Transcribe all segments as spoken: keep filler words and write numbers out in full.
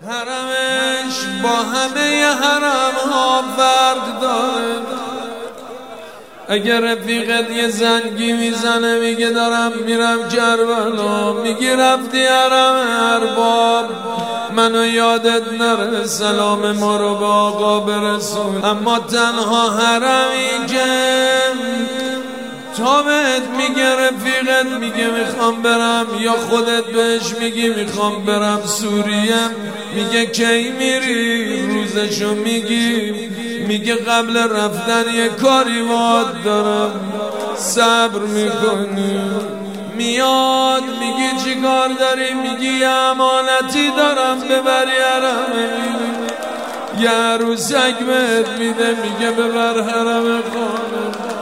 حرمش با همه حرم ها فرق داره. اگر رفیقت یه زنگی میزنه میگه دارم میرم کربلا، میگی رفتی حرم ارباب منو یادت نره سلام ما رو به آقا برسون. اما تنها حرمی که تا بهت میگه رفیقت میگه میخوام برم، یا خودت بهش میگی میخوام برم سوریه، میگه کی میری روزشو میگی، میگه قبل رفتن یه کاری واد دارم صبر میکنی. میاد میگی چی کار داری، میگی یه امانتی دارم ببری حرمه، یه عروسک بهت میده میگه ببر حرم خانه.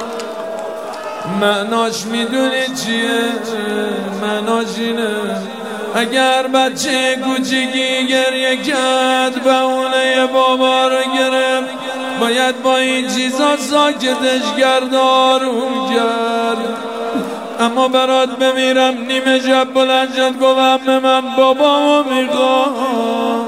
معناش میدونی چیه؟ معناش اینه اگر بچه کوچیکی گریه کرد بهونه بابا رو گرفت، باید با این چیزا ساکتش کرد، آروم کرد. اما برات بمیرم نیمه شب بلند شد گفت عمه من بابامو میخوام.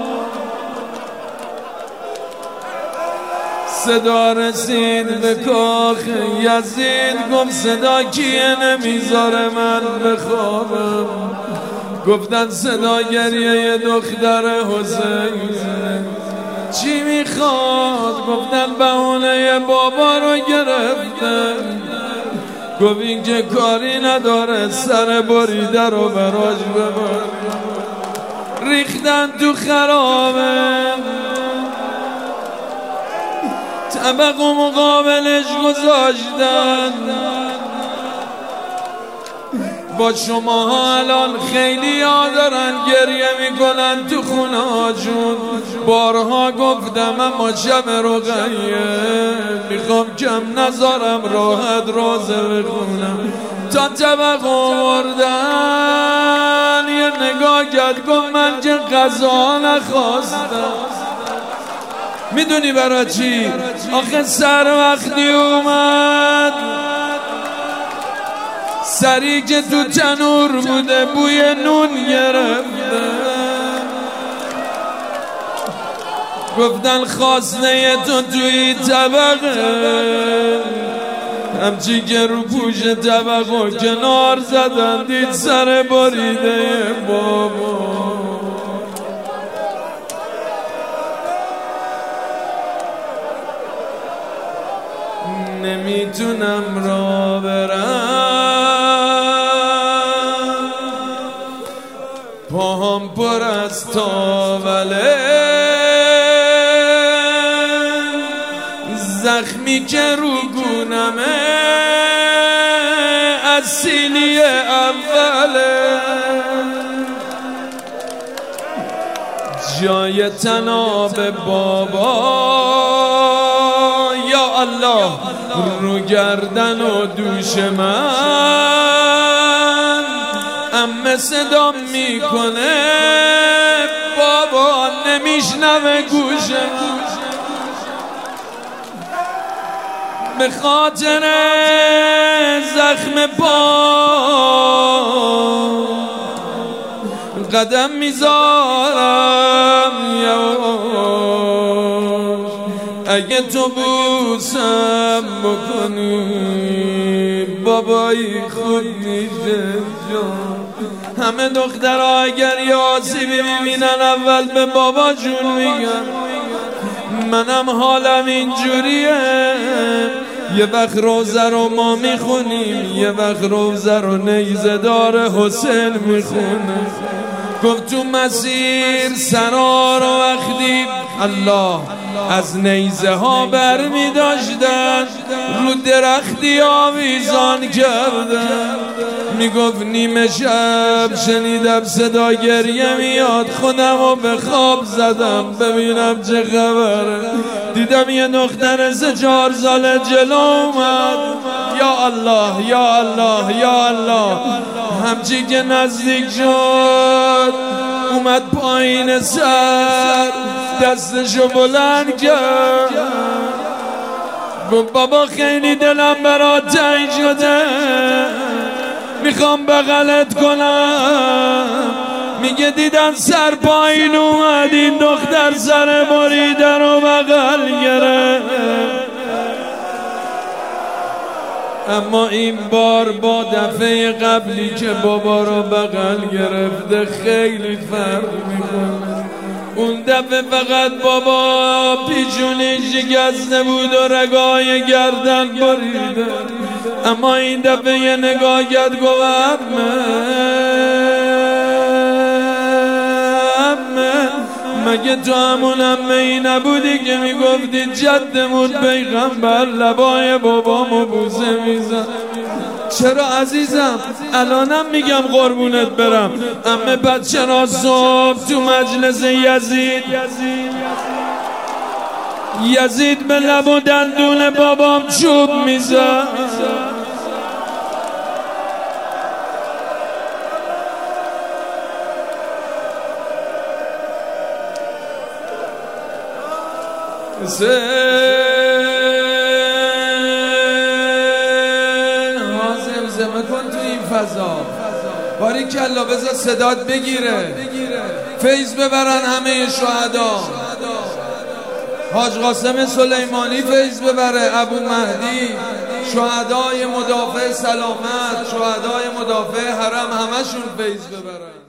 صدا رسید به کاخ یزید، گفت صدا کیه نمیذاره من بخوابم. گفتن صدا گریه دختر حسین. چی میخواد؟ گفتن بهونه بابا رو گرفتن. گفت این که کاری نداره سر بریده رو براش ببر. ریختن تو خرابه، طبق و مقابلش گذاشتن. با شماها الان خیلی ها دارن گریه میکنن تو خونه هاشون. بارها گفتم اما شب رقیه میخوام کم نذارم راحت روزه بخونم. تا طبق آوردن یه نگاه کرد گفت من که غذا نخواستم. میدونی برا چی؟ آخه سر وقتی اومد سری که تو تنور بوده بوی نون گرفته. گفتن خواسته تو توی طبقه، همچی که رو پوش طبق و کنار زدن دید سر بریده بابا. نمیتونم را برم، پاهم پر از تاوله، زخمی که رو گونمه از سیلی اوله. جای تناب بابا یا الله رو گردن و دوش من. عمه صدا میکنه بابا نمیشنوه گوشه. به خاطر زخم پا قدم میذارم، اگه تو بوسم بکنی بابایی خود میشه جان. همه دخترها اگر یه آسیبی میبینن اول به باباشون میگن. منم حالم اینجوریه، یه وقت روزه رو ما میخونیم، یه وقت روزه رو نیزه دار حسین میخونه. گفت تو مسیر سرا رو وقتی الله از نیزه ها بر می داشتن رو درختی آویزان کردن. می گفت نیمه شب شنیدم صدا گریه میاد، خودم رو به خواب زدم ببینم چه خبره. دیدم یه دختر سه چهار ساله جلو اومد. یا الله یا الله یا الله. همچی که نزدیک شد اومد پایین سر، دستشو بلند کرد. گفت بابا خیلی دلم برات تنگ شده، میخوام بغلت کنم. میگه دیدن سر پایین اومد این دختر سر بریدن و بغل گرفت، اما این بار با دفعه قبلی که بابا رو بغل گرفته خیلی فرق میکنه. اون دفعه فقط بابا پیچونی شکسته بود و رگای گردن بریده، اما این دفعه یه نگاه کرد گفت مگه تو همون امه ای نبودی که میگفتی جدمون پیغمبر لبای بابامو بوسه میزن؟ چرا عزیزم الانم میگم قربونت برم. امه پس چرا صبح تو مجلس یزید یزید به لب و دندون بابام چوب میزد؟ حسین حاضر زمه کن تو این فضا، باری کلا بذار صدات بگیره، فیض ببرن همه شهدا. حاج قاسم سلیمانی فیض ببره، ابو مهدی، شهدای مدافع سلامت، شهدای مدافع حرم، همشون فیض ببرن.